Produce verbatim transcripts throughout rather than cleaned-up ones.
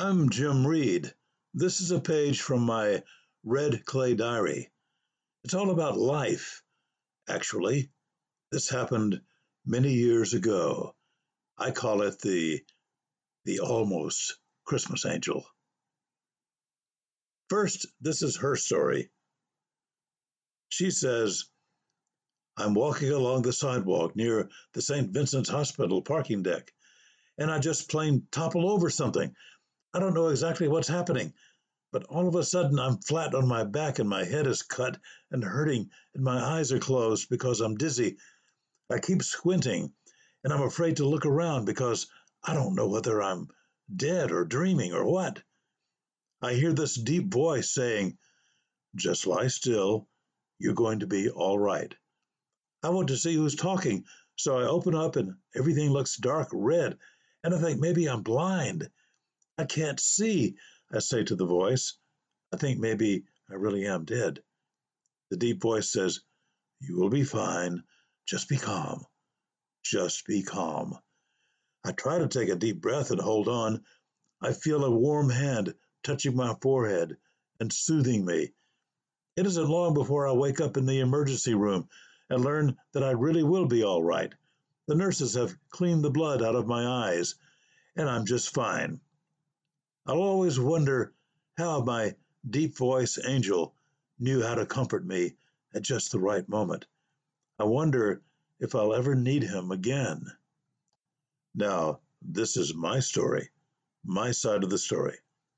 I'm Jim Reed. This is a page from my Red Clay Diary. It's all about life, actually. This happened many years ago. I call it the the almost Christmas angel. First, this is her story. She says, I'm walking along the sidewalk near the Saint Vincent's Hospital parking deck, and I just plain topple over something. I don't know exactly what's happening, but all of a sudden I'm flat on my back and my head is cut and hurting and my eyes are closed because I'm dizzy. I keep squinting and I'm afraid to look around because I don't know whether I'm dead or dreaming or what. I hear this deep voice saying, just lie still, you're going to be all right. I want to see who's talking, so I open up and everything looks dark red, and I think maybe I'm blind. I can't see, I say to the voice. I think maybe I really am dead. The deep voice says, you will be fine. Just be calm. Just be calm. I try to take a deep breath and hold on. I feel a warm hand touching my forehead and soothing me. It isn't long before I wake up in the emergency room and learn that I really will be all right. The nurses have cleaned the blood out of my eyes, and I'm just fine. I'll always wonder how my deep voice angel knew how to comfort me at just the right moment. I wonder if I'll ever need him again. Now, this is my story, my side of the story.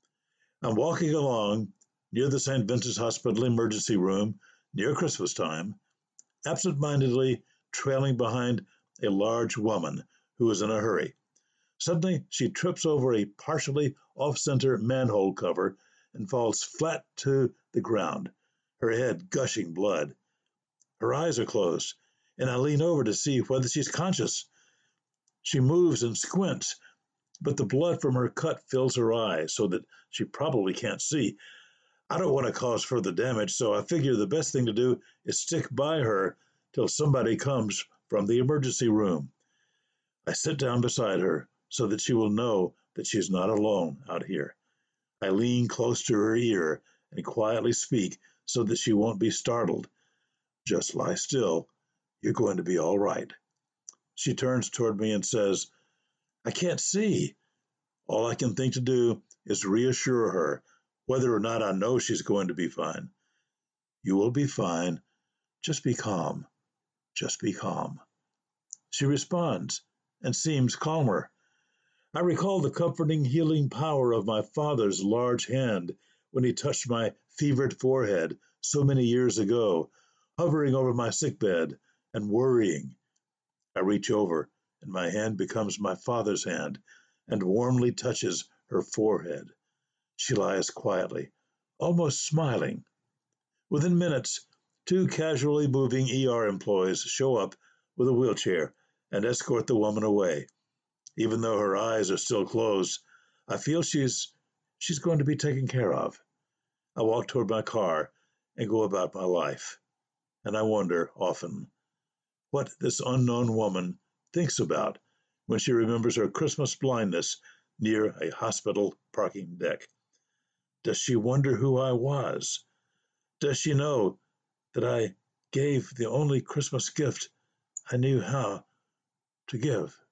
I'm walking along near the Saint Vincent's Hospital emergency room near Christmas time, absent-mindedly trailing behind a large woman who is in a hurry. Suddenly, she trips over a partially off-center manhole cover and falls flat to the ground, her head gushing blood. Her eyes are closed, and I lean over to see whether she's conscious. She moves and squints, but the blood from her cut fills her eyes so that she probably can't see. I don't want to cause further damage, so I figure the best thing to do is stick by her till somebody comes from the emergency room. I sit down beside her so that she will know that she's not alone out here. I lean close to her ear and quietly speak so that she won't be startled. Just lie still. You're going to be all right. She turns toward me and says, I can't see. All I can think to do is reassure her, whether or not I know she's going to be fine. You will be fine. Just be calm. Just be calm. She responds and seems calmer. I recall the comforting, healing power of my father's large hand when he touched my fevered forehead so many years ago, hovering over my sickbed and worrying. I reach over, and my hand becomes my father's hand and warmly touches her forehead. She lies quietly, almost smiling. Within minutes, two casually moving E R employees show up with a wheelchair and escort the woman away. Even though her eyes are still closed, I feel she's she's going to be taken care of. I walk toward my car and go about my life. And I wonder often what this unknown woman thinks about when she remembers her Christmas blindness near a hospital parking deck. Does she wonder who I was? Does she know that I gave the only Christmas gift I knew how to give?